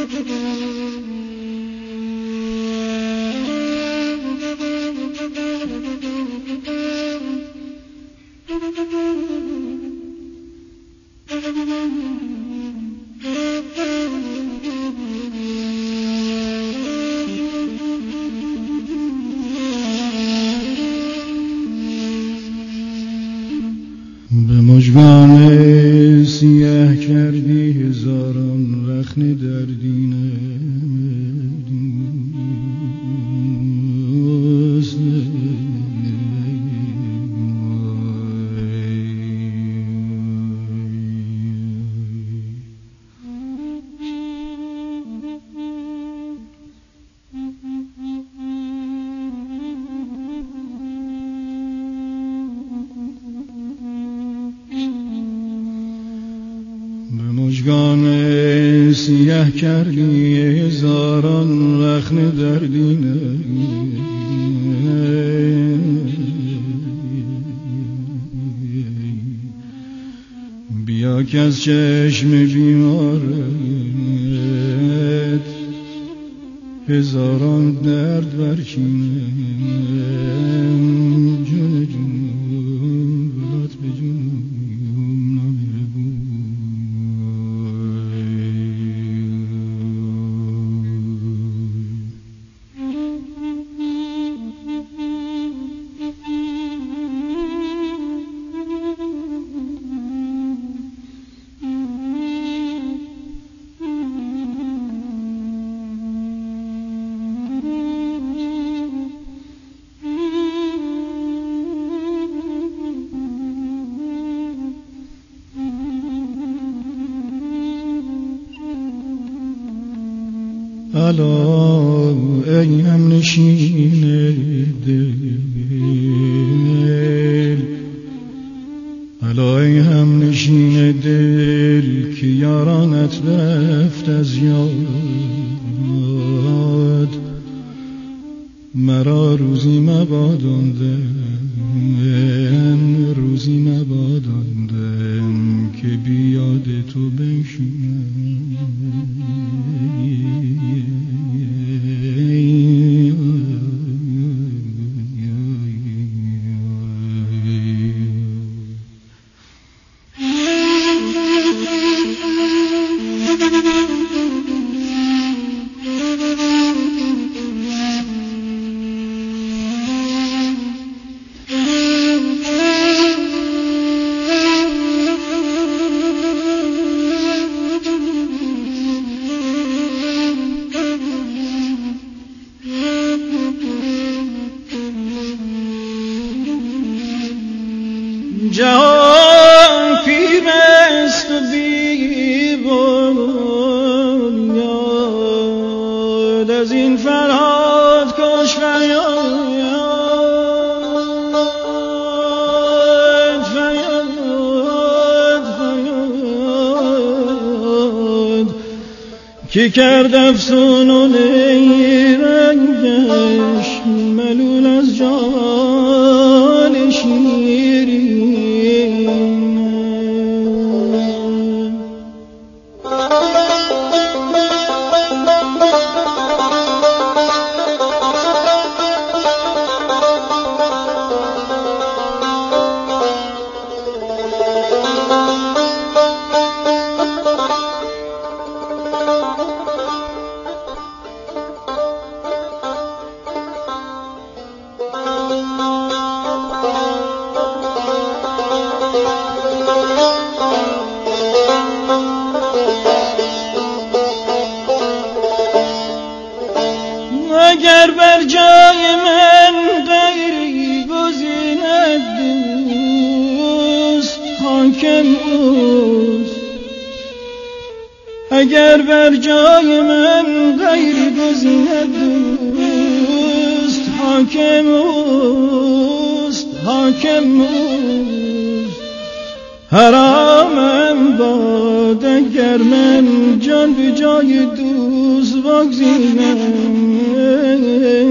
به مژگان سیاه کردی هزاران رخنه در دینه مژگان سیاه کردی هزاران رخنه در دینه بیا که از چشم بیمارت هزاران درد برچینه جون جون بلات به جون نمیره بود الا ای هم نشین دل الا ای هم نشین دل که یارانت رفت از یاد مرا روزی مباداندم روزی مباداندم که بیاد تو بنشینم جهان پیوست و بی بنیاد از این فرهاد کش فریاد کی کرد افسون و نیرنگش ملول از جان شیرین اگر بر جای من غیری گزیند دوست حاکم اوست اگر بر جای من غیری گزیند دوست حاکم اوست حرامم باد اگر من جان به جای دوست بگزینم